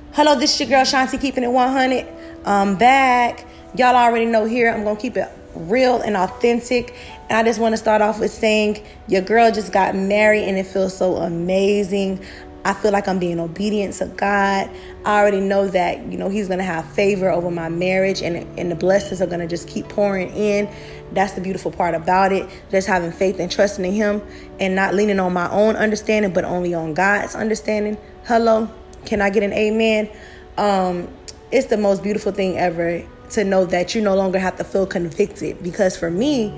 Hello, this is your girl Shanti, keeping it 100. I'm back. Y'all already know here I'm going to keep it real and authentic. And I just want to start off with saying your girl just got married and it feels so amazing. I feel like I'm being obedient to God. I already know that, He's going to have favor over my marriage and the blessings are going to just keep pouring in. That's the beautiful part about it. Just having faith and trusting in Him and not leaning on my own understanding, but only on God's understanding. Hello. Can I get an amen? It's the most beautiful thing ever to know that you no longer have to feel convicted. Because for me,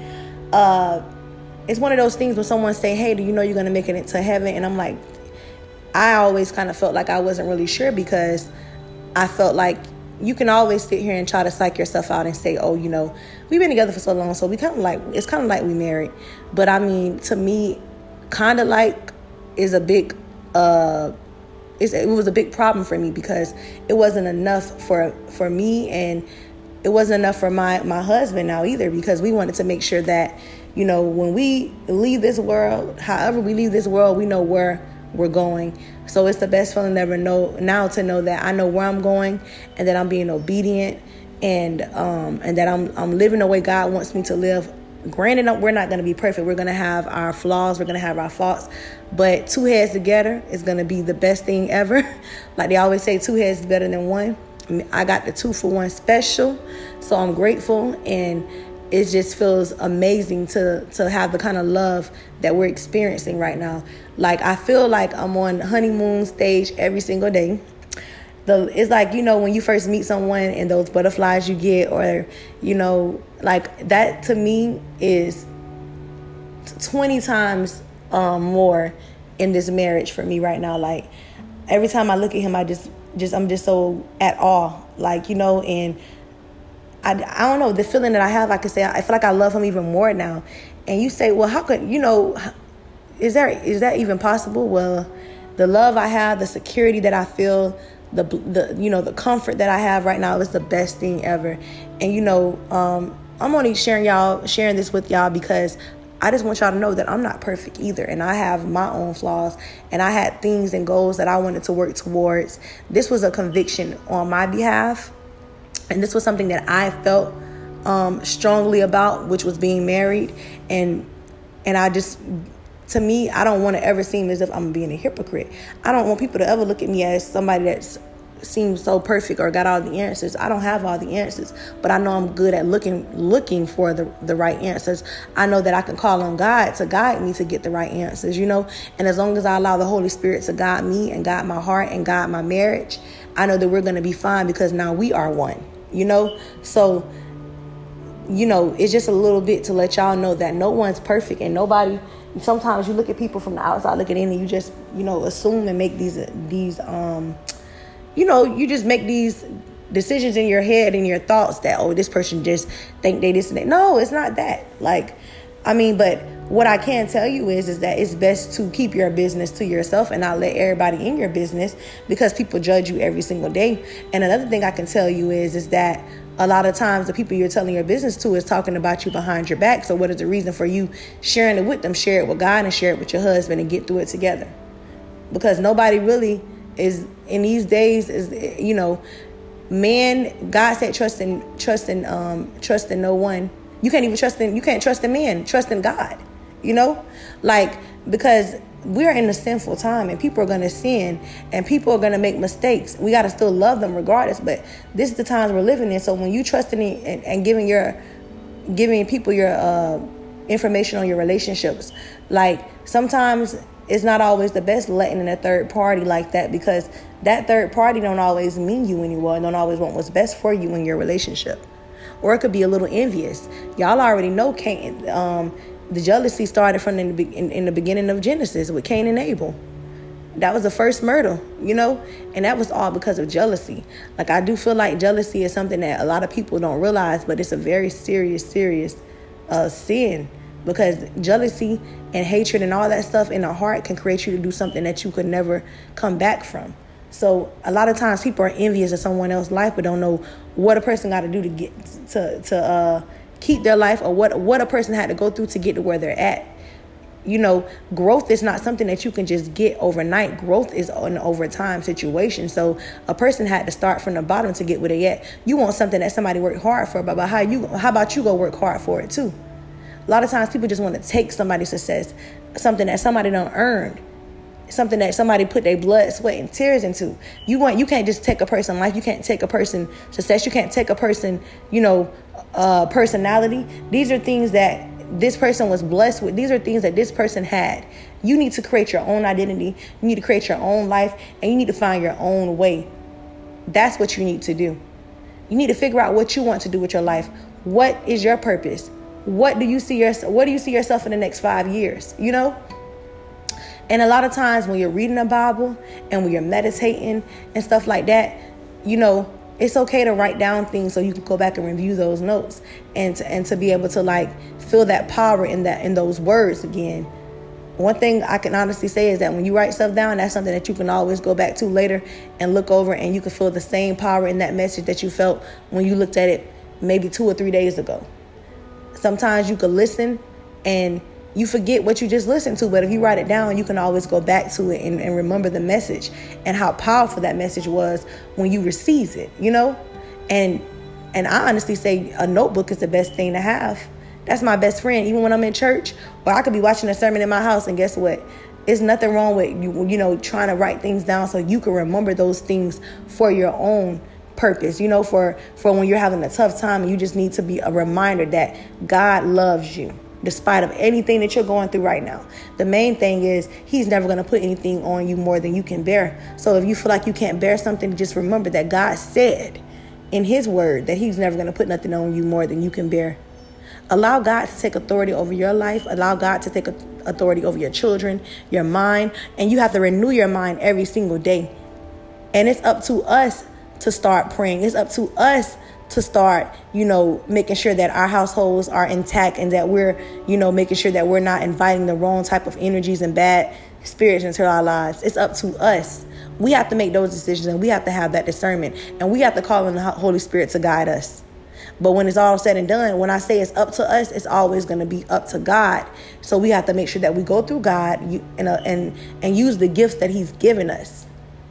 it's one of those things when someone say, hey, do you know you're going to make it into heaven? And I'm like, I always kind of felt like I wasn't really sure, because I felt like you can always sit here and try to psych yourself out and say, oh, we've been together for so long, so it's kind of like we married. But I mean, to me, kind of like is a big it was a big problem for me, because it wasn't enough for me, and it wasn't enough for my husband now either, because we wanted to make sure that, when we leave this world, however we leave this world, we know where we're going. So it's the best feeling ever now to know that I know where I'm going, and that I'm being obedient, and that I'm living the way God wants me to live. Granted, we're not going to be perfect. We're going to have our flaws. We're going to have our faults. But two heads together is going to be the best thing ever. Like they always say, two heads is better than one. I got the 2-for-1 special. So I'm grateful. And it just feels amazing to have the kind of love that we're experiencing right now. Like, I feel like I'm on honeymoon stage every single day. It's like, when you first meet someone and those butterflies you get, or, like that to me is 20 times more in this marriage for me right now. Like every time I look at him, I'm just so at awe, like, and I don't know, the feeling that I have, I could say, I feel like I love him even more now. And you say, well, how could, is that even possible? Well, the love I have, the security that I feel, the comfort that I have right now is the best thing ever. And I'm only sharing this with y'all because I just want y'all to know that I'm not perfect either, and I have my own flaws, and I had things and goals that I wanted to work towards. This was a conviction on my behalf, and this was something that I felt strongly about, which was being married. And to me, I don't want to ever seem as if I'm being a hypocrite. I don't want people to ever look at me as somebody that seems so perfect or got all the answers. I don't have all the answers, but I know I'm good at looking for the right answers. I know that I can call on God to guide me to get the right answers, And as long as I allow the Holy Spirit to guide me and guide my heart and guide my marriage, I know that we're going to be fine, because now we are one, So, it's just a little bit to let y'all know that no one's perfect, and nobody. Sometimes you look at people from the outside looking in, and you just, assume and make these, you just make these decisions in your head and your thoughts that, oh, this person just think they this and that. No, it's not that. But what I can tell you is that it's best to keep your business to yourself and not let everybody in your business, because people judge you every single day. And another thing I can tell you is that a lot of times the people you're telling your business to is talking about you behind your back. So what is the reason for you sharing it with them? Share it with God and share it with your husband and get through it together. Because nobody really is in these days man, God said trust in no one. You can't trust in man, trust in God, because we're in a sinful time, and people are going to sin, and people are going to make mistakes. We got to still love them regardless, but this is the times we're living in. So when you trusting and giving people your information on your relationships, like sometimes it's not always the best letting in a third party like that, because that third party don't always mean you anymore, and don't always want what's best for you in your relationship. Or it could be a little envious. Y'all already know Cain. The jealousy started from in the beginning of Genesis with Cain and Abel. That was the first murder, and that was all because of jealousy. Like, I do feel like jealousy is something that a lot of people don't realize, but it's a very serious sin, because jealousy and hatred and all that stuff in the heart can create you to do something that you could never come back from. So a lot of times people are envious of someone else's life, but don't know what a person got to do to get to keep their life, or what a person had to go through to get to where they're at. growth is not something that you can just get overnight. Growth is an overtime situation. So a person had to start from the bottom to get where they at. You want something that somebody worked hard for, but how about you go work hard for it too? A lot of times people just want to take somebody's success, something that somebody done earned, something that somebody put their blood, sweat, and tears into. You can't just take a person's life. You can't take a person's success. You can't take a person, personality. These are things that this person was blessed with. These are things that this person had. You need to create your own identity. You need to create your own life, and you need to find your own way. That's what you need to do. You need to figure out what you want to do with your life. What is your purpose? What do you see yourself in the next 5 years? And a lot of times when you're reading the Bible and when you're meditating and stuff like that, it's okay to write down things so you can go back and review those notes and to be able to feel that power in those words again. One thing I can honestly say is that when you write stuff down, that's something that you can always go back to later and look over, and you can feel the same power in that message that you felt when you looked at it maybe 2 or 3 days ago. Sometimes you could listen and you forget what you just listened to, but if you write it down, you can always go back to it and remember the message and how powerful that message was when you received it, And I honestly say a notebook is the best thing to have. That's my best friend. Even when I'm in church, or I could be watching a sermon in my house, and guess what? There's nothing wrong with you trying to write things down so you can remember those things for your own purpose, for when you're having a tough time and you just need to be a reminder that God loves you. Despite of anything that you're going through right now. The main thing is he's never going to put anything on you more than you can bear. So if you feel like you can't bear something, just remember that God said in his word that he's never going to put nothing on you more than you can bear. Allow God to take authority over your life. Allow God to take authority over your children, your mind. And you have to renew your mind every single day. And it's up to us to start praying. It's up to us to start, making sure that our households are intact and that we're, making sure that we're not inviting the wrong type of energies and bad spirits into our lives. It's up to us. We have to make those decisions, and we have to have that discernment, and we have to call on the Holy Spirit to guide us. But when it's all said and done, when I say it's up to us, it's always going to be up to God. So we have to make sure that we go through God and use the gifts that he's given us.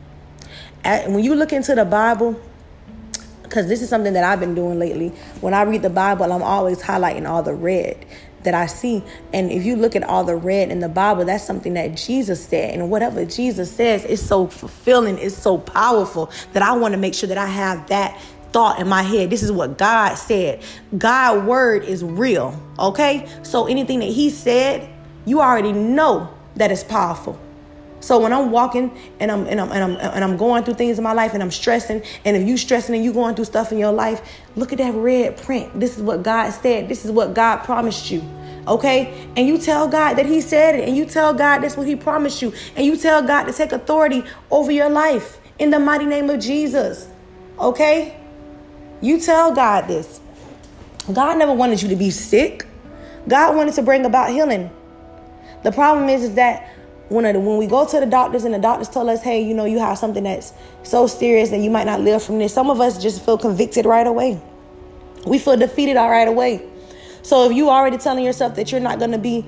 When you look into the Bible, because this is something that I've been doing lately. When I read the Bible, I'm always highlighting all the red that I see. And if you look at all the red in the Bible, that's something that Jesus said. And whatever Jesus says is so fulfilling, it's so powerful that I want to make sure that I have that thought in my head. This is what God said. God's word is real. Okay? So anything that he said, you already know that it's powerful. So when I'm walking and I'm going through things in my life and I'm stressing, and if you stressing and you going through stuff in your life, look at that red print. This is what God said. This is what God promised you. Okay? And you tell God that he said it, and you tell God that's what he promised you, and you tell God to take authority over your life in the mighty name of Jesus. Okay? You tell God this. God never wanted you to be sick. God wanted to bring about healing. The problem is that when we go to the doctors and the doctors tell us, hey, you have something that's so serious and you might not live from this, some of us just feel convicted right away. We feel defeated right away. So if you already telling yourself that you're not going to be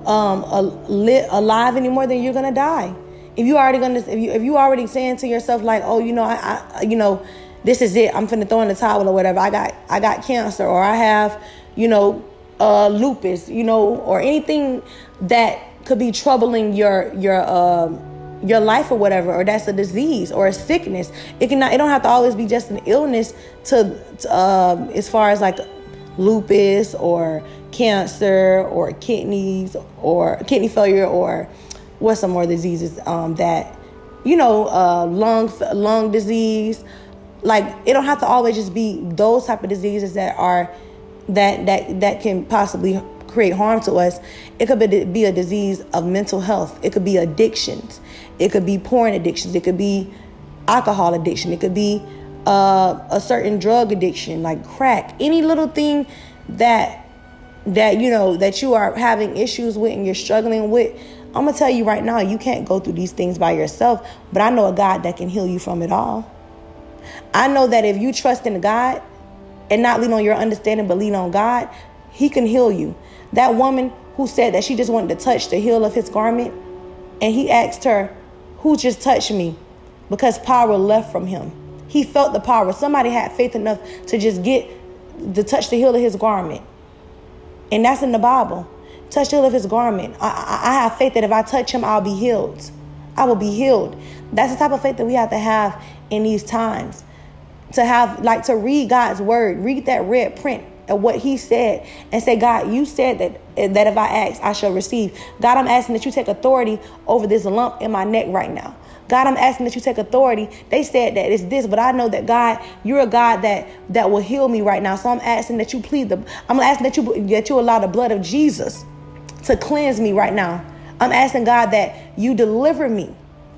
alive anymore, then you're going to die. If you already saying to yourself like, oh, this is it, I'm finna throw in the towel or whatever. I got cancer, or I have, lupus, or anything that could be troubling your life or whatever, or that's a disease or a sickness. It don't have to always be just an illness to as far as like lupus or cancer or kidneys or kidney failure, or what's some more diseases that lung disease. Like, it don't have to always just be those type of diseases that are that can possibly create harm to us. It could be a disease of mental health. It could be addictions. It could be porn addictions. It could be alcohol addiction. It could be a certain drug addiction like crack. Any little thing that you are having issues with and you're struggling with. I'm gonna tell you right now, you can't go through these things by yourself. But I know a God that can heal you from it all. I know that if you trust in God and not lean on your understanding, but lean on God, he can heal you. That woman who said that she just wanted to touch the heel of his garment. And he asked her, who just touched me? Because power left from him. He felt the power. Somebody had faith enough to just touch the heel of his garment. And that's in the Bible. Touch the heel of his garment. I have faith that if I touch him, I'll be healed. I will be healed. That's the type of faith that we have to have in these times. To read God's word, read that red print of what he said and say, God, you said that if I ask, I shall receive. God, I'm asking that you take authority over this lump in my neck right now. God, I'm asking that you take authority. They said that it's this, but I know that God, you're a God that will heal me right now. So I'm asking that you I'm asking that you allow the blood of Jesus to cleanse me right now. I'm asking God that you deliver me,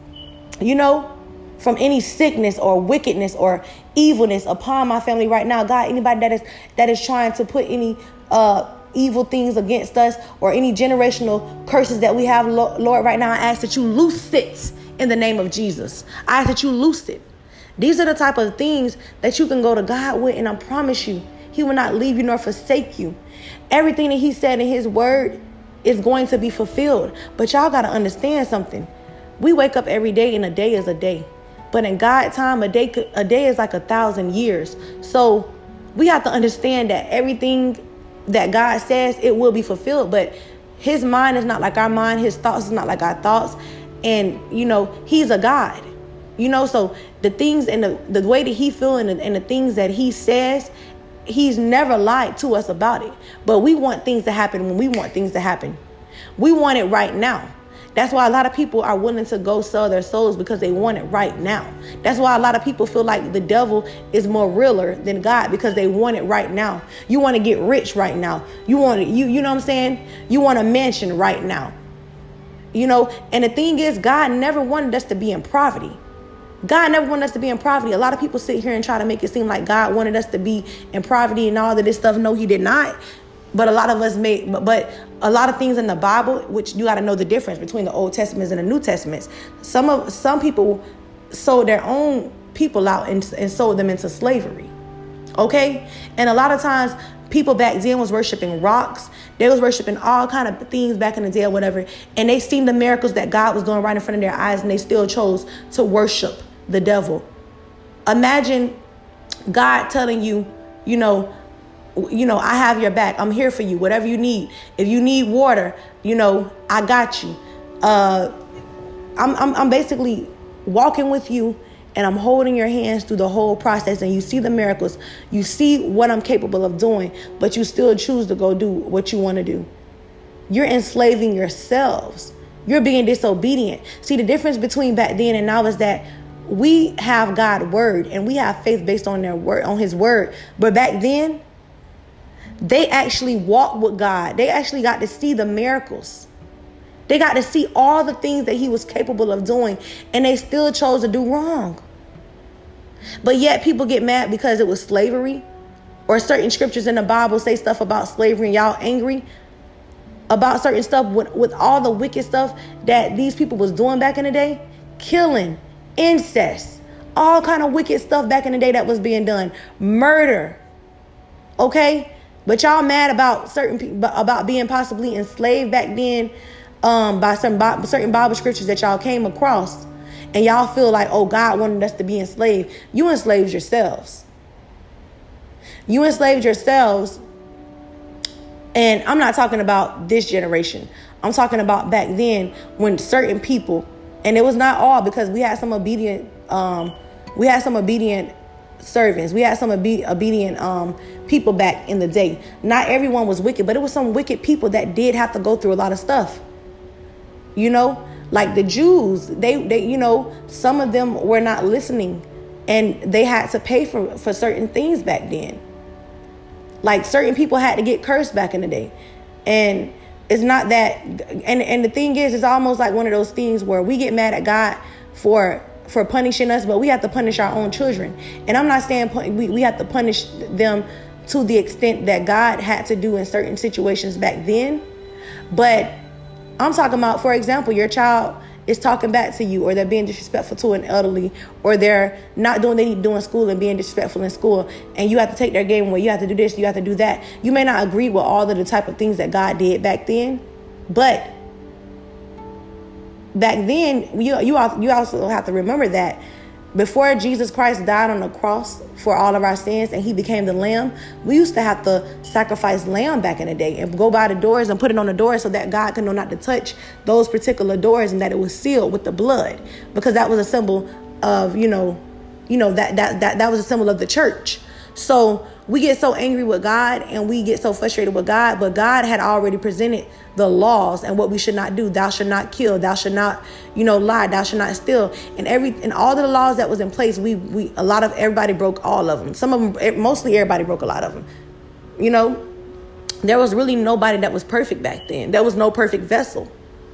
from any sickness or wickedness or evilness upon my family right now. God, anybody that is trying to put any evil things against us or any generational curses that we have, Lord, right now, I ask that you loose it in the name of Jesus. I ask that you loose it. These are the type of things that you can go to God with, and I promise you, he will not leave you nor forsake you. Everything that he said in his word is going to be fulfilled. But y'all got to understand something. We wake up every day, and a day is a day. But in God's time, a day is like 1,000 years. So we have to understand that everything that God says, it will be fulfilled. But his mind is not like our mind. His thoughts is not like our thoughts. And, he's a God. So the things and the way that he feels and the things that he says, he's never lied to us about it. But we want things to happen when we want things to happen. We want it right now. That's why a lot of people are willing to go sell their souls, because they want it right now. That's why a lot of people feel like the devil is more realer than God, because they want it right now. You want to get rich right now. You want it, you know what I'm saying? You want a mansion right now. And the thing is, God never wanted us to be in poverty. God never wanted us to be in poverty. A lot of people sit here and try to make it seem like God wanted us to be in poverty and all of this stuff. No, he did not. But a lot of us but a lot of things in the Bible, which you got to know the difference between the Old Testaments and the New Testaments. Some people sold their own people out and sold them into slavery. Okay. And a lot of times people back then was worshiping rocks. They was worshiping all kind of things back in the day or whatever. And they seen the miracles that God was doing right in front of their eyes, and they still chose to worship the devil. Imagine God telling you, I have your back. I'm here for you. Whatever you need. If you need water, I got you. I'm basically walking with you, and I'm holding your hands through the whole process, and you see the miracles. You see what I'm capable of doing, but you still choose to go do what you want to do. You're enslaving yourselves. You're being disobedient. See, the difference between back then and now is that we have God's word, and we have faith based on their word, on his word. But back then, they actually walked with God. They actually got to see the miracles. They got to see all the things that he was capable of doing, and they still chose to do wrong. But yet people get mad because it was slavery, or certain scriptures in the Bible say stuff about slavery, and y'all angry about certain stuff with all the wicked stuff that these people was doing back in the day. Killing, incest, all kind of wicked stuff back in the day that was being done. Murder. Okay? But y'all mad about certain people, about being possibly enslaved back then by certain Bible scriptures that y'all came across. And y'all feel like, oh, God wanted us to be enslaved. You enslaved yourselves. You enslaved yourselves. And I'm not talking about this generation. I'm talking about back then when certain people, and it was not all, because we had some obedient servants. We had some obedient people back in the day. Not everyone was wicked, but it was some wicked people that did have to go through a lot of stuff. Like the Jews, they some of them were not listening, and they had to pay for certain things back then. Like certain people had to get cursed back in the day. And it's not that, and the thing is, it's almost like one of those things where we get mad at God for punishing us, but we have to punish our own children. And I'm not saying we have to punish them to the extent that God had to do in certain situations back then. But I'm talking about, for example, your child is talking back to you, or they're being disrespectful to an elderly, or they're not doing what they need to do in school and being disrespectful in school, and you have to take their game away. You have to do this, you have to do that. You may not agree with all of the type of things that God did back then, But back then, you also have to remember that before Jesus Christ died on the cross for all of our sins and he became the lamb, we used to have to sacrifice lamb back in the day and go by the doors and put it on the doors so that God could know not to touch those particular doors and that it was sealed with the blood, because that was a symbol of, that was a symbol of the church. So we get so angry with God and we get so frustrated with God, but God had already presented the laws and what we should not do. Thou should not kill. Thou should not, lie. Thou should not steal. And all of the laws that was in place, everybody broke all of them. Some of them, mostly everybody broke a lot of them. There was really nobody that was perfect back then. There was no perfect vessel.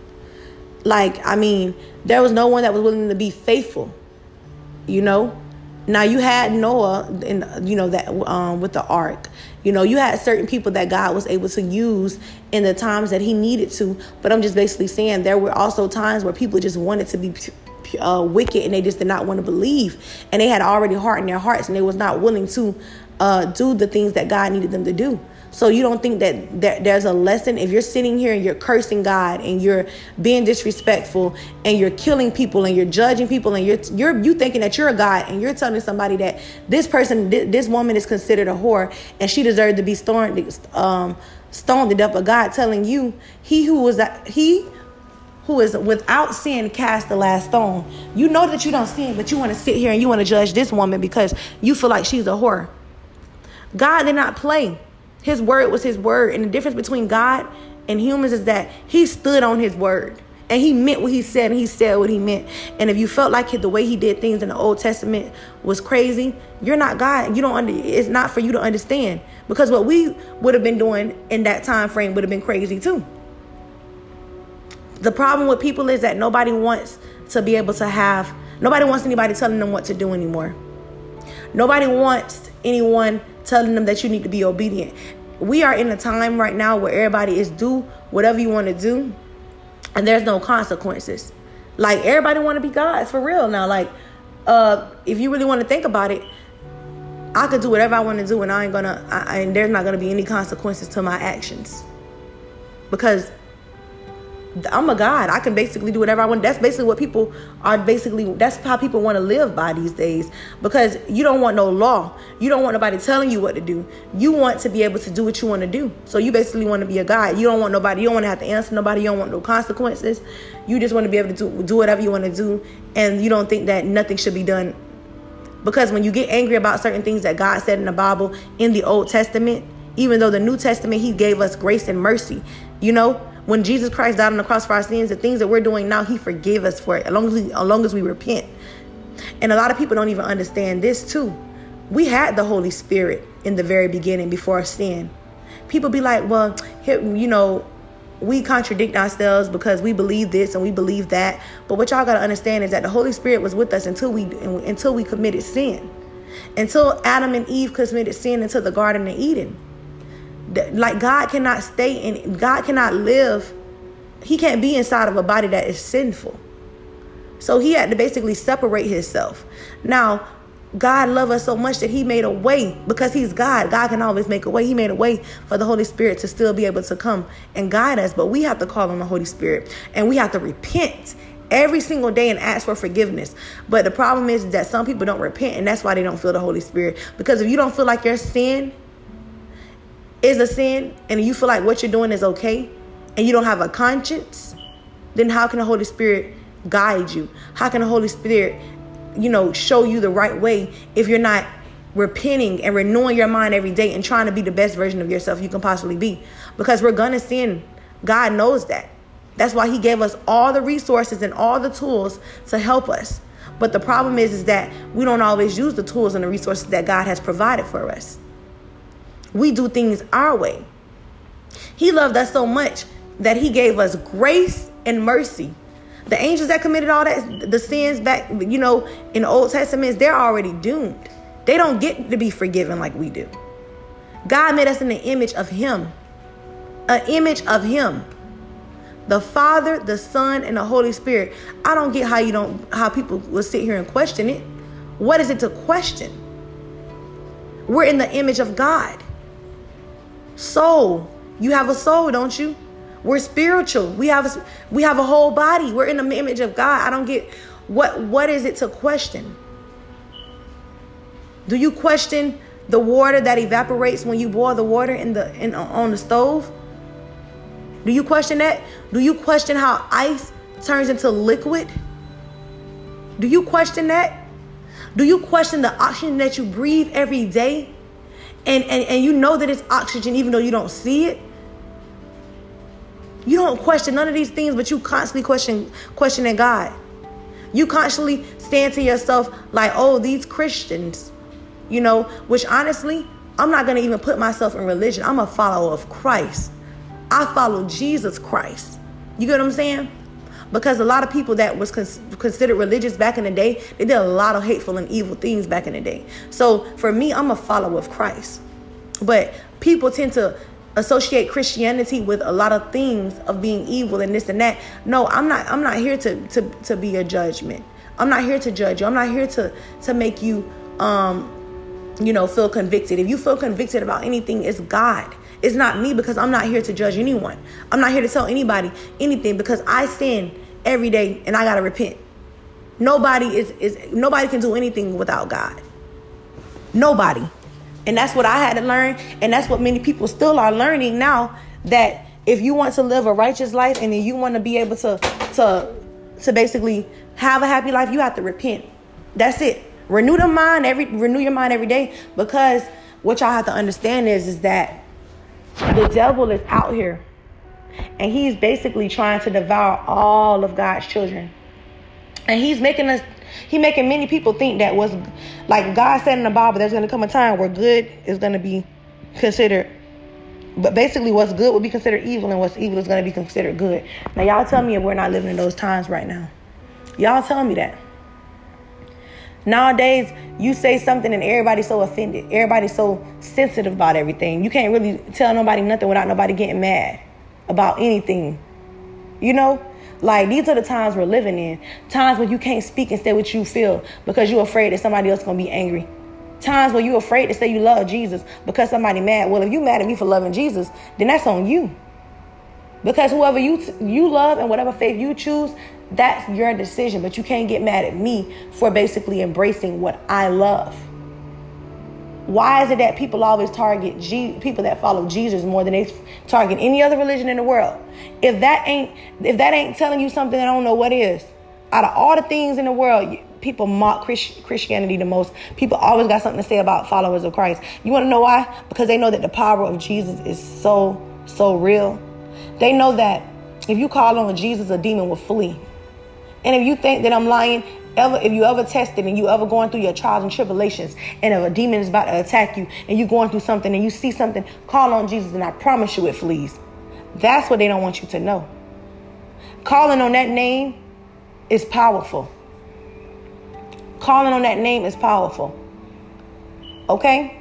There was no one that was willing to be faithful, Now you had Noah, with the ark. You had certain people that God was able to use in the times that he needed to. But I'm just basically saying there were also times where people just wanted to be wicked and they just did not want to believe. And they had already hardened their hearts and they was not willing to do the things that God needed them to do. So you don't think that there's a lesson if you're sitting here and you're cursing God and you're being disrespectful and you're killing people and you're judging people and you thinking that you're a God and you're telling somebody that this woman is considered a whore and she deserved to be stoned to death. But God telling you, he who is without sin cast the last stone. You know that you don't sin, but you want to sit here and you want to judge this woman because you feel like she's a whore. God did not play. His word was his word. And the difference between God and humans is that he stood on his word. And he meant what he said and he said what he meant. And if you felt like the way he did things in the Old Testament was crazy, you're not God. It's not for you to understand. Because what we would have been doing in that time frame would have been crazy too. The problem with people is that nobody wants anybody telling them what to do anymore. Nobody wants anyone telling them that you need to be obedient. We are in a time right now where everybody is do whatever you want to do and there's no consequences. Everybody want to be gods for real now. If you really want to think about it, I could do whatever I want to do and and there's not going to be any consequences to my actions because I'm a God. I can basically do whatever I want. That's basically what people are that's how people want to live by these days, because you don't want no law. You don't want nobody telling you what to do. You want to be able to do what you want to do. So you basically want to be a God. You don't want nobody. You don't want to have to answer nobody. You don't want no consequences. You just want to be able to do whatever you want to do. And you don't think that nothing should be done. Because when you get angry about certain things that God said in the Bible, in the Old Testament, even though the New Testament, he gave us grace and mercy, When Jesus Christ died on the cross for our sins, the things that we're doing now, he forgave us for it, as long as we repent. And a lot of people don't even understand this too. We had the Holy Spirit in the very beginning before sin. People be like, well, we contradict ourselves because we believe this and we believe that. But what y'all got to understand is that the Holy Spirit was with us until we committed sin. Until Adam and Eve committed sin into the Garden of Eden. God cannot live. He can't be inside of a body that is sinful. So he had to basically separate himself. Now, God loved us so much that he made a way, because he's God. God can always make a way. He made a way for the Holy Spirit to still be able to come and guide us. But we have to call on the Holy Spirit and we have to repent every single day and ask for forgiveness. But the problem is that some people don't repent, and that's why they don't feel the Holy Spirit. Because if you don't feel like your sin is a sin and you feel like what you're doing is okay and you don't have a conscience, then how can the Holy Spirit guide you? How can the Holy Spirit, show you the right way if you're not repenting and renewing your mind every day and trying to be the best version of yourself you can possibly be? Because we're going to sin. God knows that. That's why he gave us all the resources and all the tools to help us. But the problem is that we don't always use the tools and the resources that God has provided for us. We do things our way. He loved us so much that he gave us grace and mercy. The angels that committed all that, the sins back, in the Old Testament, they're already doomed. They don't get to be forgiven like we do. God made us in the image of him. An image of him. The Father, the Son, and the Holy Spirit. I don't get how people will sit here and question it. What is it to question? We're in the image of God. Soul. You have a soul, don't you? We're spiritual. We have a whole body. We're in the image of God. I don't get what is it to question? Do you question the water that evaporates when you boil the water on the stove? Do you question that? Do you question how ice turns into liquid? Do you question that? Do you question the oxygen that you breathe every day? And you know that it's oxygen even though you don't see it? You don't question none of these things, but you constantly questioning God. You constantly saying to yourself like, oh, these Christians, which honestly, I'm not going to even put myself in religion. I'm a follower of Christ. I follow Jesus Christ. You get what I'm saying? Because a lot of people that was considered religious back in the day, they did a lot of hateful and evil things back in the day. So for me, I'm a follower of Christ. But people tend to associate Christianity with a lot of things of being evil and this and that. No, I'm not here to be a judgment. I'm not here to judge you. I'm not here to make you feel convicted. If you feel convicted about anything, it's God. It's not me, because I'm not here to judge anyone. I'm not here to tell anybody anything, because I sin every day and I gotta repent. Nobody can do anything without God. Nobody. And that's what I had to learn, and that's what many people still are learning now, that if you want to live a righteous life and you want to be able to basically have a happy life, you have to repent. That's it. Renew your mind every day, because what y'all have to understand is that the devil is out here and he's basically trying to devour all of God's children. And he's making many people think that was like God said in the Bible, there's going to come a time where good is going to be considered, but basically what's good will be considered evil, and what's evil is going to be considered good. Now y'all tell me if we're not living in those times right now. Y'all tell me that. Nowadays, you say something and everybody's so offended. Everybody's so sensitive about everything. You can't really tell nobody nothing without nobody getting mad about anything. Like, these are the times we're living in. Times where you can't speak and say what you feel because you're afraid that somebody else is going to be angry. Times where you're afraid to say you love Jesus because somebody mad. Well, if you mad at me for loving Jesus, then that's on you. Because whoever you love and whatever faith you choose, that's your decision. But you can't get mad at me for basically embracing what I love. Why is it that people always target people that follow Jesus more than they target any other religion in the world? If that ain't telling you something, I don't know what is. Out of all the things in the world, people mock Christianity the most. People always got something to say about followers of Christ. You want to know why? Because they know that the power of Jesus is so real. They know that if you call on Jesus, a demon will flee. And if you think that I'm lying, if you ever tested and you ever going through your trials and tribulations, and if a demon is about to attack you and you're going through something and you see something, call on Jesus and I promise you it flees. That's what they don't want you to know. Calling on that name is powerful. Calling on that name is powerful. Okay?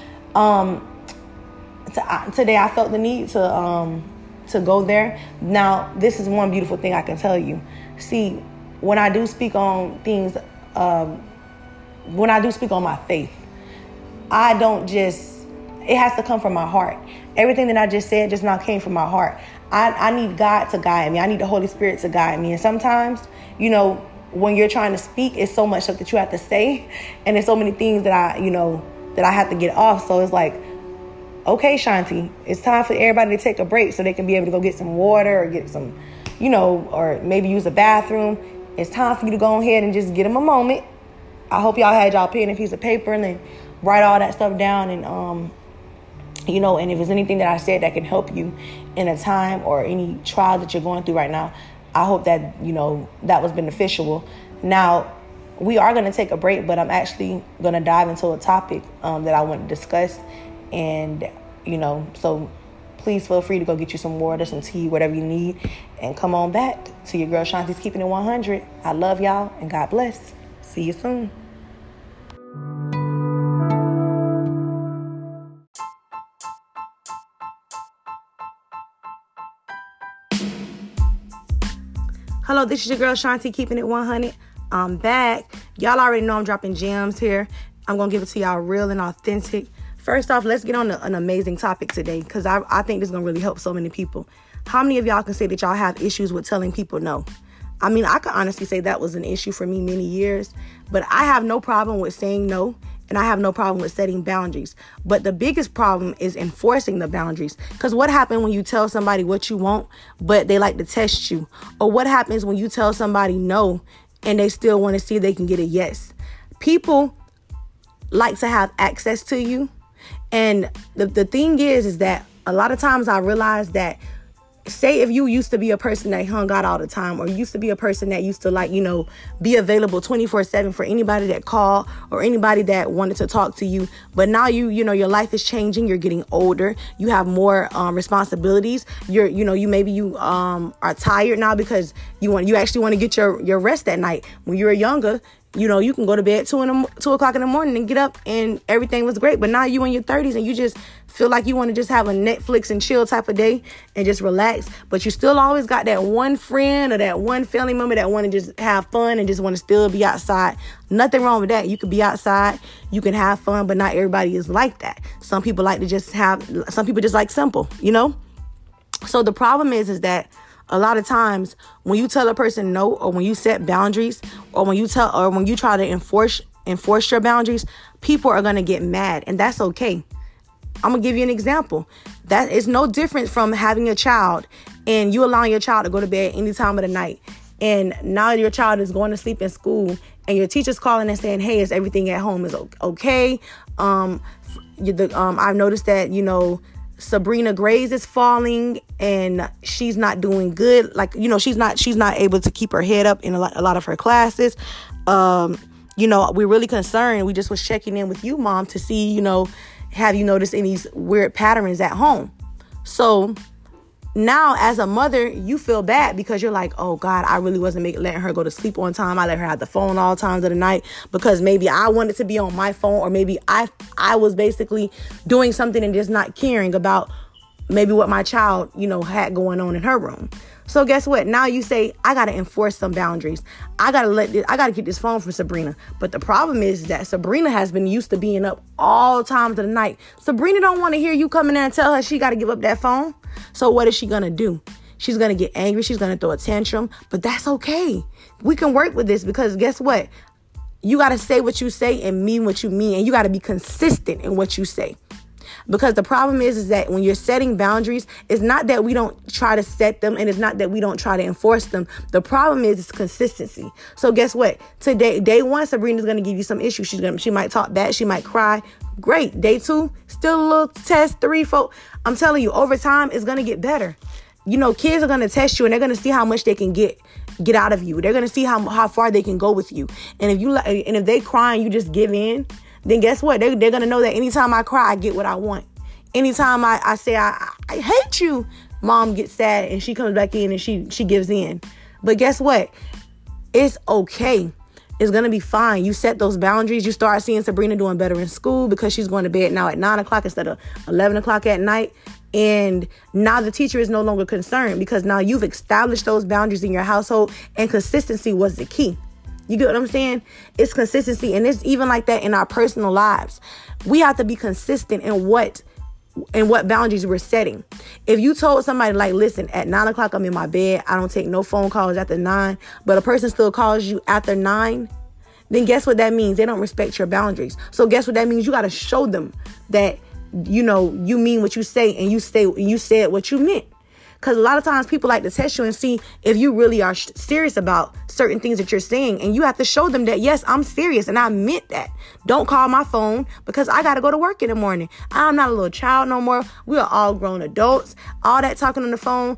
Today I felt the need to go there. Now, this is one beautiful thing I can tell you. See, when I do speak on things, when I do speak on my faith, it has to come from my heart. Everything that I just said just now came from my heart. I need God to guide me. I need the Holy Spirit to guide me. And sometimes, when you're trying to speak, it's so much stuff that you have to say. And there's so many things that I have to get off. So it's like, okay, Shanti, it's time for everybody to take a break so they can be able to go get some water or get some, or maybe use a bathroom. It's time for you to go ahead and just get them a moment. I hope y'all had y'all pen and piece of paper and then write all that stuff down. And, and if there's anything that I said that can help you in a time or any trial that you're going through right now, I hope that, that was beneficial. Now, we are going to take a break, but I'm actually going to dive into a topic that I want to discuss. And, so please feel free to go get you some water, some tea, whatever you need, and come on back to your girl Shanti's Keeping It 100. I love y'all and God bless. See you soon. Hello, this is your girl Shanti Keeping It 100. I'm back. Y'all already know I'm dropping gems here. I'm going to give it to y'all real and authentic. First off, let's get on an amazing topic today, because I think this is going to really help so many people. How many of y'all can say that y'all have issues with telling people no? I mean, I can honestly say that was an issue for me many years, but I have no problem with saying no, and I have no problem with setting boundaries. But the biggest problem is enforcing the boundaries. Because what happens when you tell somebody what you want, but they like to test you? Or what happens when you tell somebody no, and they still want to see if they can get a yes? People like to have access to you. And the thing is that a lot of times I realize that, say if you used to be a person that hung out all the time, or used to be a person that used to be available 24/7 for anybody that called or anybody that wanted to talk to you. But now your life is changing. You're getting older. You have more responsibilities. You are tired now because you actually want to get your rest at night. When you were younger, you can go to bed 2 o'clock in the morning and get up and everything was great. But now you in your 30s and you just feel like you want to just have a Netflix and chill type of day and just relax. But you still always got that one friend or that one family member that want to just have fun and just want to still be outside. Nothing wrong with that. You could be outside. You can have fun, but not everybody is like that. Some people just like simple, So the problem is that a lot of times when you tell a person no, or when you set boundaries, or when you try to enforce your boundaries, people are going to get mad, and that's okay. I'm going to give you an example. That is no different from having a child and you allowing your child to go to bed any time of the night. And now your child is going to sleep in school and your teacher's calling and saying, hey, is everything at home is okay? I've noticed that, Sabrina grades is falling and she's not doing good. She's not able to keep her head up in a lot of her classes. We're really concerned. We just was checking in with you, Mom, to see, have you noticed any weird patterns at home? So now as a mother, you feel bad because you're like, oh God, I really wasn't letting her go to sleep on time. I let her have the phone all times of the night because maybe I wanted to be on my phone, or maybe I was basically doing something and just not caring about maybe what my child, had going on in her room. So guess what? Now you say, I got to enforce some boundaries. I got to get this phone from Sabrina. But the problem is that Sabrina has been used to being up all times of the night. Sabrina don't want to hear you come in there and tell her she got to give up that phone. So what is she going to do? She's going to get angry. She's going to throw a tantrum. But that's okay. We can work with this because guess what? You got to say what you say and mean what you mean. And you got to be consistent in what you say. Because the problem is that when you're setting boundaries, it's not that we don't try to set them, and it's not that we don't try to enforce them. The problem is consistency. So guess what? Today, day one, Sabrina's going to give you some issues. She might talk bad. She might cry. Great. Day 2, still a little test. 3, 4. I'm telling you, over time, it's going to get better. Kids are going to test you, and they're going to see how much they can get out of you. They're going to see how far they can go with you. And if they cry and you just give in, then guess what? They're going to know that anytime I cry, I get what I want. Anytime I say, I hate you, Mom gets sad and she comes back in and she gives in. But guess what? It's okay. It's going to be fine. You set those boundaries. You start seeing Sabrina doing better in school because she's going to bed now at 9 o'clock instead of 11 o'clock at night. And now the teacher is no longer concerned because now you've established those boundaries in your household, and consistency was the key. You get what I'm saying? It's consistency. And it's even like that in our personal lives. We have to be consistent in what boundaries we're setting. If you told somebody listen, at 9 o'clock, I'm in my bed. I don't take no phone calls after 9, but a person still calls you after 9, then guess what that means? They don't respect your boundaries. So guess what that means? You got to show them that, you mean what you say and you said what you meant. Because a lot of times people like to test you and see if you really are serious about certain things that you're saying. And you have to show them that, yes, I'm serious and I meant that. Don't call my phone because I got to go to work in the morning. I'm not a little child no more. We are all grown adults. All that talking on the phone,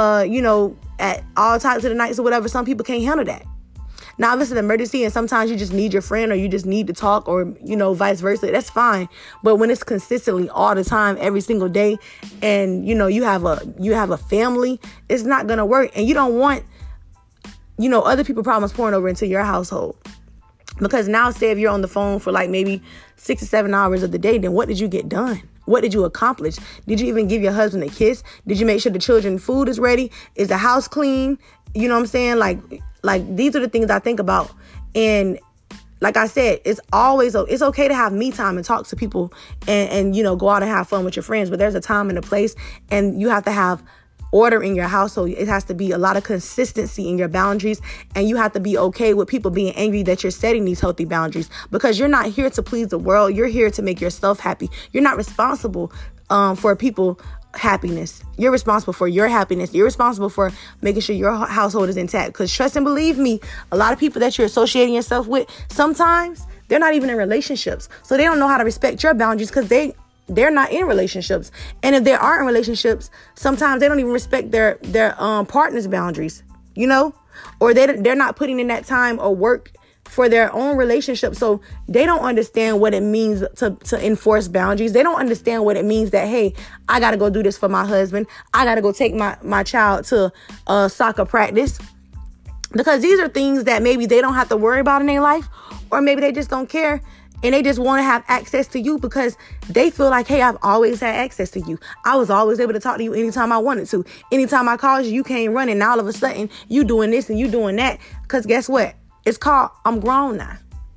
at all times of the nights or whatever, some people can't handle that. Now, if it's an emergency and sometimes you just need your friend or you just need to talk or, vice versa, that's fine. But when it's consistently all the time, every single day, and, you have a family, it's not going to work. And you don't want, other people's problems pouring over into your household. Because now, say if you're on the phone for maybe 6 or 7 hours of the day, then what did you get done? What did you accomplish? Did you even give your husband a kiss? Did you make sure the children's food is ready? Is the house clean? You know what I'm saying? Like these are the things I think about. And like I said, it's okay to have me time and talk to people and go out and have fun with your friends. But there's a time and a place, and you have to have order in your household. It has to be a lot of consistency in your boundaries, and you have to be okay with people being angry that you're setting these healthy boundaries, because you're not here to please the world. You're here to make yourself happy. You're not responsible for people happiness. You're responsible for your happiness. You're responsible for making sure your household is intact, because trust and believe me, a lot of people that you're associating yourself with, sometimes they're not even in relationships, so they don't know how to respect your boundaries because they're not in relationships. And if they are in relationships, sometimes they don't even respect their partner's boundaries, you know, or they're not putting in that time or work for their own relationship. So they don't understand what it means to enforce boundaries. They don't understand what it means that, hey, I got to go do this for my husband. I got to go take my child to soccer practice, because these are things that maybe they don't have to worry about in their life, or maybe they just don't care. And they just want to have access to you because they feel like, hey, I've always had access to you. I was always able to talk to you anytime I wanted to. Anytime I called you, you came running. Now all of a sudden, you doing this and you doing that. Because guess what? It's called, I'm grown now.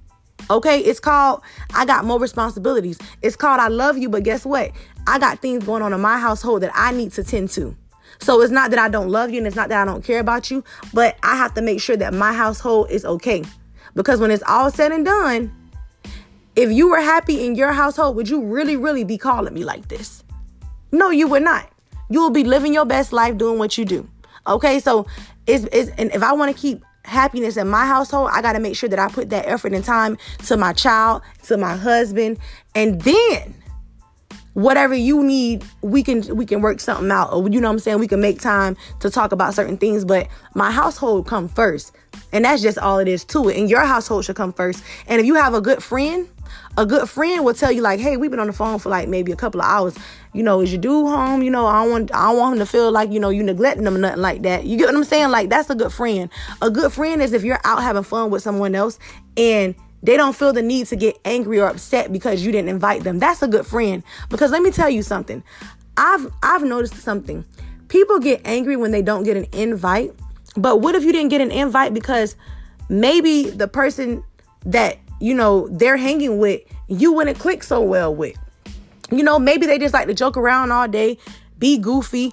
Okay? It's called, I got more responsibilities. It's called, I love you, but guess what? I got things going on in my household that I need to tend to. So it's not that I don't love you, and it's not that I don't care about you, but I have to make sure that my household is okay. Because when it's all said and done, if you were happy in your household, would you really, really be calling me like this? No, you would not. You will be living your best life doing what you do. Okay, so and if I want to keep happiness in my household, I got to make sure that I put that effort and time to my child, to my husband, and then whatever you need, we can work something out. Or, you know what I'm saying? We can make time to talk about certain things, but my household come first. And that's just all it is to it. And your household should come first. And if you have a good friend will tell you like, hey, we've been on the phone for like maybe a couple of hours. You know, is your dude home? You know, I don't want him to feel like, you know, you neglecting him or nothing like that. You get what I'm saying? Like, that's a good friend. A good friend is if you're out having fun with someone else and they don't feel the need to get angry or upset because you didn't invite them. That's a good friend. Because let me tell you something. I've noticed something. People get angry when they don't get an invite. But what if you didn't get an invite because maybe the person that, you know, they're hanging with, you wouldn't click so well with? You know, maybe they just like to joke around all day, be goofy,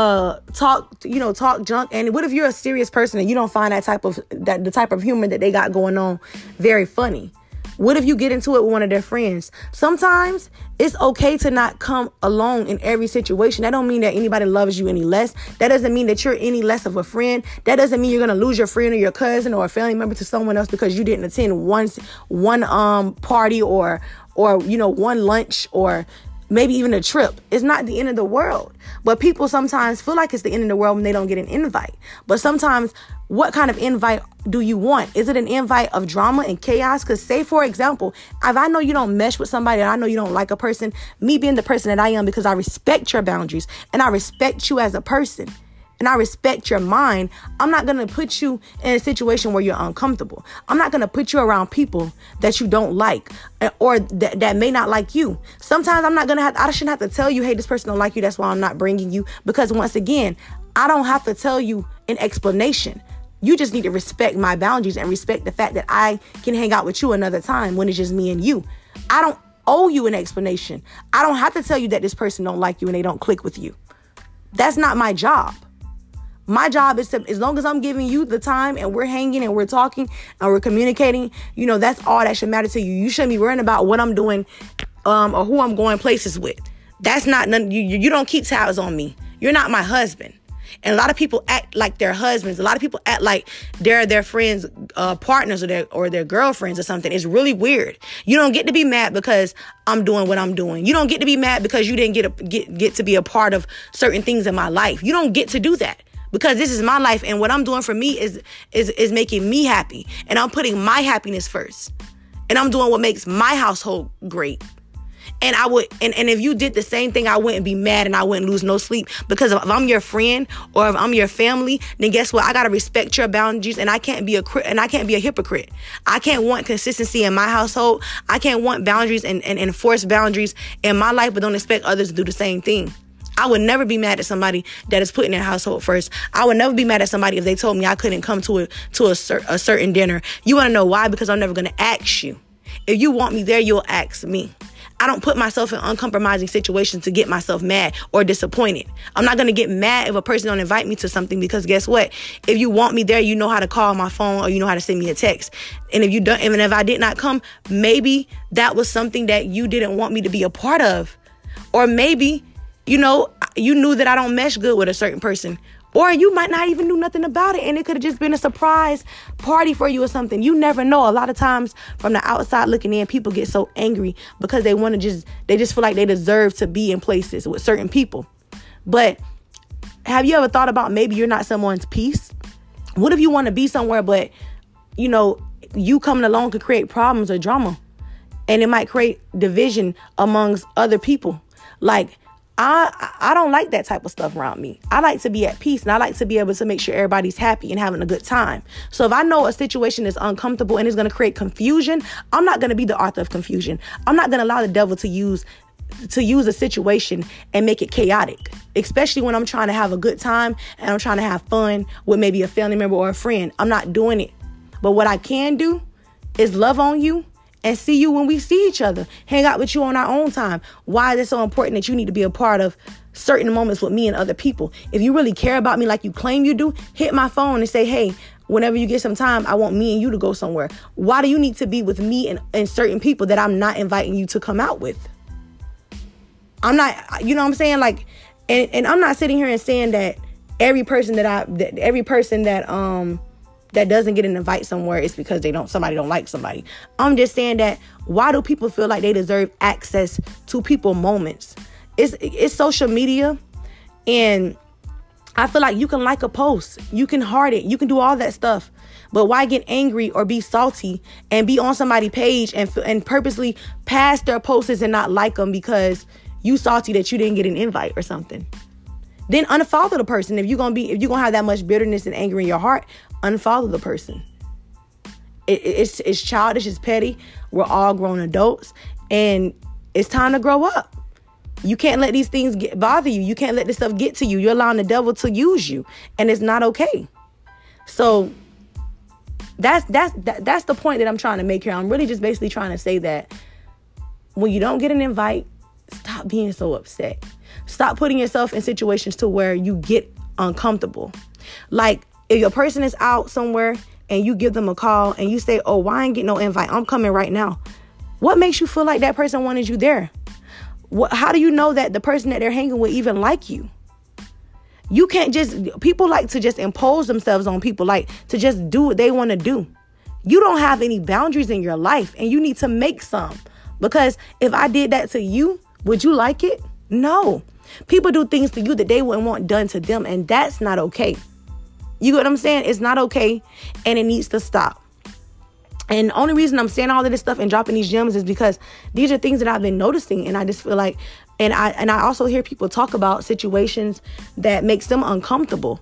talk junk. And what if you're a serious person and you don't find the type of humor that they got going on very funny? What if you get into it with one of their friends? Sometimes it's okay to not come along in every situation. That don't mean that anybody loves you any less. That doesn't mean that you're any less of a friend. That doesn't mean you're going to lose your friend or your cousin or a family member to someone else because you didn't attend one party or you know, one lunch or maybe even a trip. It's not the end of the world. But people sometimes feel like it's the end of the world when they don't get an invite. But sometimes, what kind of invite do you want? Is it an invite of drama and chaos? Because say, for example, if I know you don't mesh with somebody and I know you don't like a person, me being the person that I am because I respect your boundaries and I respect you as a person and I respect your mind, I'm not going to put you in a situation where you're uncomfortable. I'm not going to put you around people that you don't like or that may not like you. Sometimes I shouldn't have to tell you, hey, this person don't like you. That's why I'm not bringing you. Because once again, I don't have to tell you an explanation. You just need to respect my boundaries and respect the fact that I can hang out with you another time when it's just me and you. I don't owe you an explanation. I don't have to tell you that this person don't like you and they don't click with you. That's not my job. My job is to, as long as I'm giving you the time and we're hanging and we're talking and we're communicating, you know, that's all that should matter to you. You shouldn't be worrying about what I'm doing or who I'm going places with. That's not none. You don't keep tabs on me. You're not my husband. And a lot of people act like their husbands. A lot of people act like they're their friends' partners or their girlfriends or something. It's really weird. You don't get to be mad because I'm doing what I'm doing. You don't get to be mad because you didn't get to be a part of certain things in my life. You don't get to do that because this is my life, and what I'm doing for me is making me happy, and I'm putting my happiness first, and I'm doing what makes my household great. And I would, and if you did the same thing, I wouldn't be mad and I wouldn't lose no sleep, because if I'm your friend or if I'm your family, then guess what? I gotta respect your boundaries, and I can't be a hypocrite. I can't want consistency in my household. I can't want boundaries and enforce boundaries in my life, but don't expect others to do the same thing. I would never be mad at somebody that is putting their household first. I would never be mad at somebody if they told me I couldn't come to a certain dinner. You want to know why? Because I'm never gonna ask you. If you want me there, you'll ask me. I don't put myself in uncompromising situations to get myself mad or disappointed. I'm not going to get mad if a person don't invite me to something, because guess what? If you want me there, you know how to call my phone or you know how to send me a text. And if you don't, even if I did not come, maybe that was something that you didn't want me to be a part of. Or maybe, you knew that I don't mesh good with a certain person. Or you might not even knew nothing about it, and it could have just been a surprise party for you or something. You never know. A lot of times from the outside looking in, people get so angry because they just feel like they deserve to be in places with certain people. But have you ever thought about maybe you're not someone's peace? What if you want to be somewhere, but, you coming along could create problems or drama, and it might create division amongst other people? Like, I don't like that type of stuff around me. I like to be at peace, and I like to be able to make sure everybody's happy and having a good time. So if I know a situation is uncomfortable and is going to create confusion, I'm not going to be the author of confusion. I'm not going to allow the devil to use a situation and make it chaotic, especially when I'm trying to have a good time and I'm trying to have fun with maybe a family member or a friend. I'm not doing it. But what I can do is love on you and see you when we see each other. Hang out with you on our own time. Why is it so important that you need to be a part of certain moments with me and other people? If you really care about me like you claim you do, hit my phone and say, hey, whenever you get some time, I want me and you to go somewhere. Why do you need to be with me and certain people that I'm not inviting you to come out with? I'm not, you know what I'm saying? Like, and I'm not sitting here and saying that every person that doesn't get an invite somewhere is because somebody don't like somebody. I'm just saying that, why do people feel like they deserve access to people moments? It's social media, and I feel like you can like a post, you can heart it, you can do all that stuff, but why get angry or be salty and be on somebody's page and purposely pass their posts and not like them because you salty that you didn't get an invite or something? Then unfollow the person. If you're gonna have that much bitterness and anger in your heart, unfollow the person. It's childish, it's petty. We're all grown adults, and it's time to grow up. You can't let these things bother you. You can't let this stuff get to you. You're allowing the devil to use you, and it's not okay. So that's the point that I'm trying to make here. I'm really just basically trying to say that when you don't get an invite, stop being so upset. Stop putting yourself in situations to where you get uncomfortable. Like, if your person is out somewhere and you give them a call and you say, oh, why I ain't get no invite? I'm coming right now. What makes you feel like that person wanted you there? How do you know that the person that they're hanging with even like you? You can't people like to just impose themselves on people, like to just do what they want to do. You don't have any boundaries in your life, and you need to make some. Because if I did that to you, would you like it? No. People do things to you that they wouldn't want done to them, and that's not okay. You get what I'm saying? It's not okay, and it needs to stop. And the only reason I'm saying all of this stuff and dropping these gems is because these are things that I've been noticing, and I just feel like, and I also hear people talk about situations that makes them uncomfortable.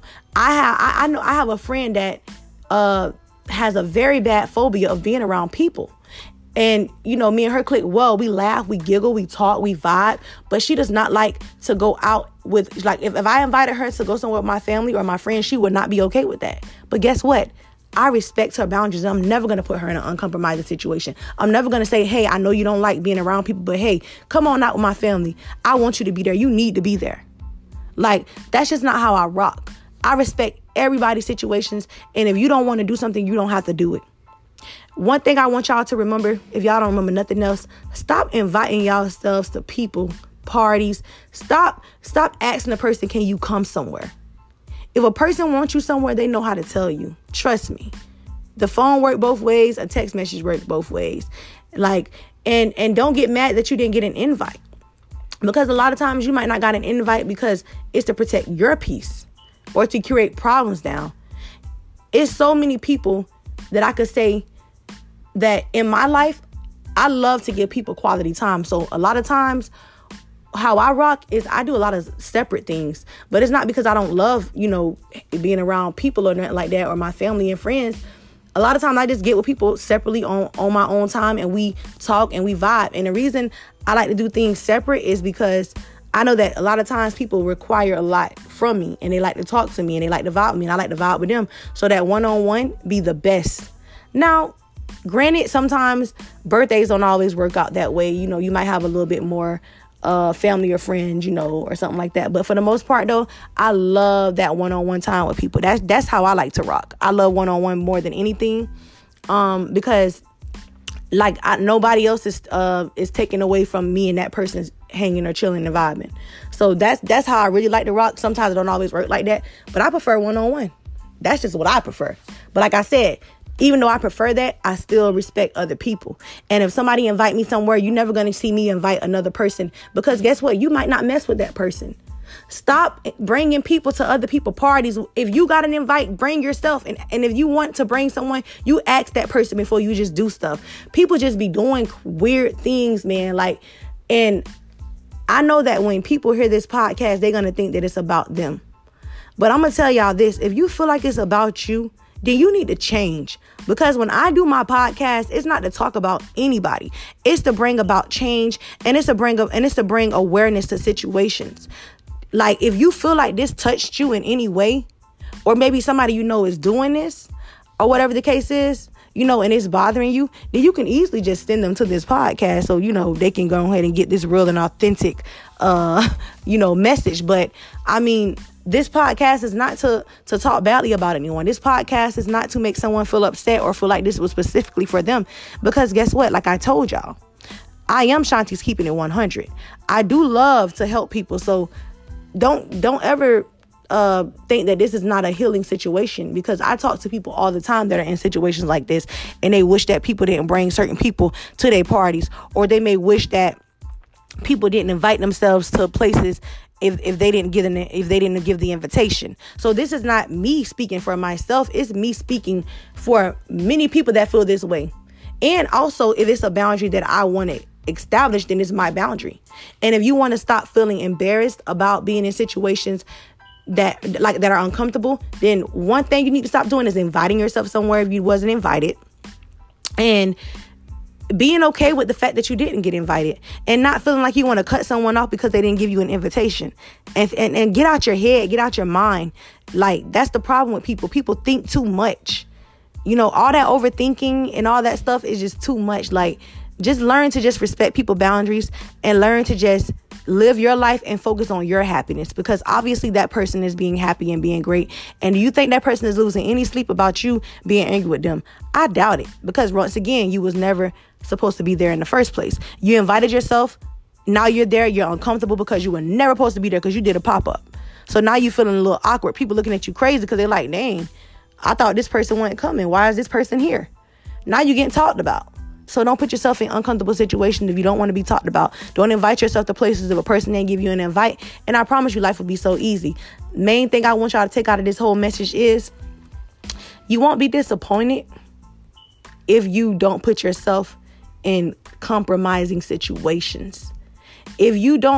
I know I have a friend that has a very bad phobia of being around people. And, me and her click well. We laugh, we giggle, we talk, we vibe. But she does not like to go out with, like, if I invited her to go somewhere with my family or my friends, she would not be okay with that. But guess what? I respect her boundaries. I'm never going to put her in an uncompromising situation. I'm never going to say, hey, I know you don't like being around people, but hey, come on out with my family. I want you to be there. You need to be there. Like, that's just not how I rock. I respect everybody's situations. And if you don't want to do something, you don't have to do it. One thing I want y'all to remember, if y'all don't remember nothing else, stop inviting yourselves to people, parties. Stop asking the person, can you come somewhere? If a person wants you somewhere, they know how to tell you. Trust me. The phone works both ways. A text message works both ways. Like, and don't get mad that you didn't get an invite. Because a lot of times you might not got an invite because it's to protect your peace or to create problems down. It's so many people that I could say that in my life, I love to give people quality time. So a lot of times how I rock is I do a lot of separate things, but it's not because I don't love, being around people or nothing like that, or my family and friends. A lot of times I just get with people separately on my own time, and we talk and we vibe. And the reason I like to do things separate is because I know that a lot of times people require a lot from me, and they like to talk to me, and they like to vibe with me, and I like to vibe with them, so that one-on-one be the best. Now, Granted, sometimes birthdays don't always work out that way. You know, you might have a little bit more family or friends, you know, or something like that. But for the most part, though, I love that one-on-one time with people. That's how I like to rock. I love one-on-one more than anything, because like nobody else is taken away from me and that person's hanging or chilling and vibing. So that's how I really like to rock. Sometimes it don't always work like that, but I prefer one-on-one. That's just what I prefer. But like I said, even though I prefer that, I still respect other people. And if somebody invite me somewhere, you're never going to see me invite another person, because guess what? You might not mess with that person. Stop bringing people to other people's parties. If you got an invite, bring yourself. And if you want to bring someone, you ask that person before you just do stuff. People just be doing weird things, man. Like, and I know that when people hear this podcast, they're going to think that it's about them. But I'm going to tell y'all this. If you feel like it's about you, then you need to change. Because when I do my podcast, it's not to talk about anybody. It's to bring about change, and it's to bring awareness to situations. Like, if you feel like this touched you in any way, or maybe somebody you know is doing this, or whatever the case is, you know, and it's bothering you, then you can easily just send them to this podcast so, you know, they can go ahead and get this real and authentic, message. But I mean, this podcast is not to talk badly about anyone. This podcast is not to make someone feel upset or feel like this was specifically for them. Because guess what? Like I told y'all, I am Shanti's Keeping It 100. I do love to help people. So don't ever think that this is not a healing situation, because I talk to people all the time that are in situations like this, and they wish that people didn't bring certain people to their parties, or they may wish that people didn't invite themselves to places if they didn't give the invitation. So this is not me speaking for myself. It's me speaking for many people that feel this way. And also, if it's a boundary that I want to establish, then it's my boundary. And if you want to stop feeling embarrassed about being in situations that are uncomfortable, then one thing you need to stop doing is inviting yourself somewhere if you wasn't invited, and being okay with the fact that you didn't get invited, and not feeling like you want to cut someone off because they didn't give you an invitation. And get out your head, get out your mind. Like, that's the problem with people. People think too much. You know, all that overthinking and all that stuff is just too much. Like, just learn to just respect people's boundaries, and learn to just live your life and focus on your happiness, because obviously that person is being happy and being great. And do you think that person is losing any sleep about you being angry with them? I doubt it, because once again, you was never supposed to be there in the first place. You invited yourself. Now you're there. You're uncomfortable because you were never supposed to be there, because you did a pop-up. So now you're feeling a little awkward. People looking at you crazy because they're like, dang, I thought this person wasn't coming. Why is this person here? Now you're getting talked about. So don't put yourself in uncomfortable situations if you don't want to be talked about. Don't invite yourself to places if a person didn't give you an invite. And I promise you, life will be so easy. Main thing I want y'all to take out of this whole message is, you won't be disappointed if you don't put yourself in compromising situations. If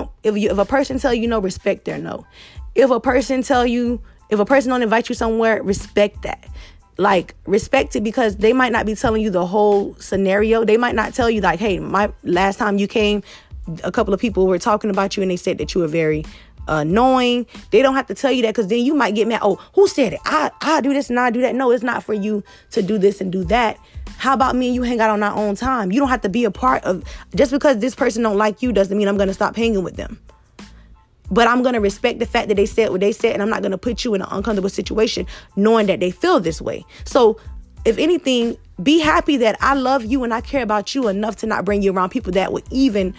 a person tell you no, respect their no. If a person don't invite you somewhere, respect that. Like, respect it, because they might not be telling you the whole scenario. They might not tell you, like, hey, my last time you came, a couple of people were talking about you and they said that you were very annoying. They don't have to tell you that, because then you might get mad. Oh, who said it? I do this and I do that. No, it's not for you to do this and do that. How about me and you hang out on our own time? You don't have to be a part of, just because this person don't like you doesn't mean I'm going to stop hanging with them. But I'm going to respect the fact that they said what they said, and I'm not going to put you in an uncomfortable situation knowing that they feel this way. So if anything, be happy that I love you and I care about you enough to not bring you around people that would even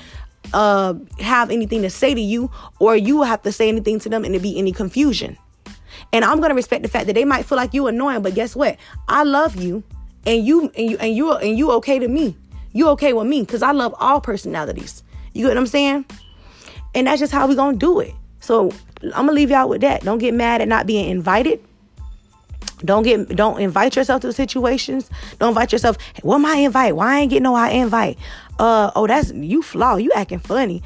have anything to say to you, or you will have to say anything to them and there be any confusion. And I'm going to respect the fact that they might feel like you annoying, but guess what? I love you, and you okay to me. You okay with me, because I love all personalities. You get what I'm saying? And that's just how we gonna do it. So I'm gonna leave y'all with that. Don't get mad at not being invited. Don't invite yourself to situations. Don't invite yourself. Hey, what my invite? Why I ain't getting no invite? That's you flaw. You acting funny.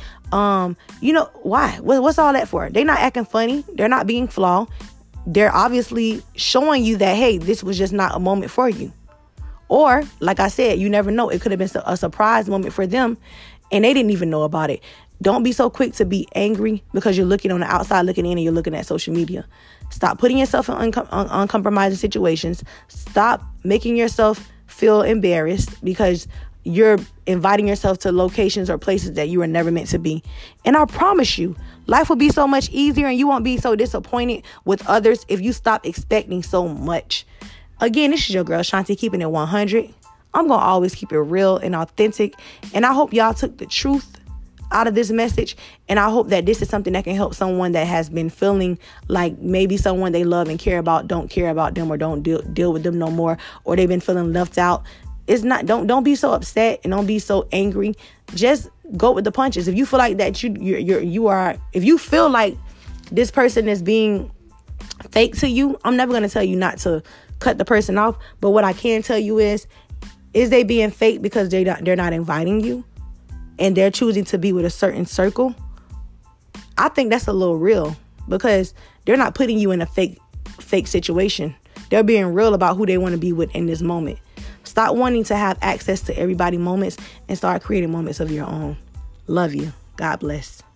Why? What's all that for? They're not acting funny. They're not being flawed. They're obviously showing you that, hey, this was just not a moment for you. Or, like I said, you never know. It could have been a surprise moment for them, and they didn't even know about it. Don't be so quick to be angry because you're looking on the outside looking in and you're looking at social media. Stop putting yourself in uncompromising situations. Stop making yourself feel embarrassed because you're inviting yourself to locations or places that you were never meant to be. And I promise you, life will be so much easier and you won't be so disappointed with others if you stop expecting so much. Again, this is your girl Shanti, keeping it 100. I'm going to always keep it real and authentic. And I hope y'all took the truth out of this message. And I hope that this is something that can help someone that has been feeling like maybe someone they love and care about don't care about them or don't deal with them no more, or they've been feeling left out. It's not, don't be so upset and don't be so angry. Just go with the punches. If you feel like that if you feel like this person is being fake to you, I'm never going to tell you not to cut the person off. But what I can tell you is they being fake because they're not inviting you and they're choosing to be with a certain circle? I think that's a little real, because they're not putting you in a fake situation. They're being real about who they want to be with in this moment. Stop wanting to have access to everybody's moments and start creating moments of your own. Love you. God bless.